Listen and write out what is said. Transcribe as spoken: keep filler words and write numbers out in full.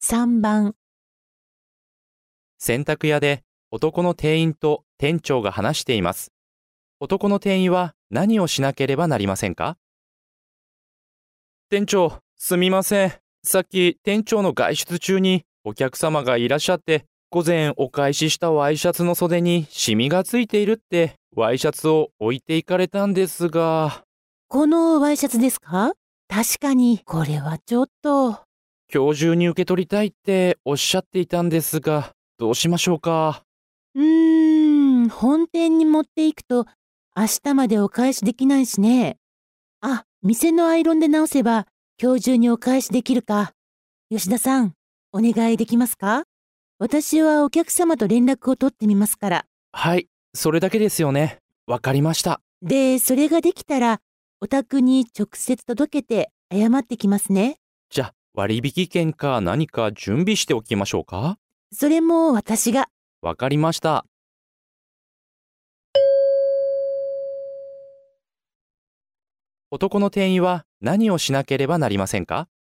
さんばん。 洗濯屋で男の店員と店長が話しています。男の店員は何をしなければなりませんか？店長、すみません。さっき店長の外出中にお客様がいらっしゃって、午前お返ししたワイシャツの袖にシミがついているってワイシャツを置いていかれたんですが。 このワイシャツですか？確かに、これはちょっと。 今日中に受け取りたいっておっしゃっていたんですが、どうしましょうか。 うーん、本店に持っていくと明日までお返しできないしね。あ、店のアイロンで直せば今日中にお返しできるか。吉田さん、お願いできますか？私はお客様と連絡を取ってみますから。 はい、それだけですよね。わかりました。 で、それができたら、お宅に直接届けて謝ってきますね。 じゃあ、割引券か何か準備しておきましょうか？ それも私が。 わかりました。男の店員は何をしなければなりませんか？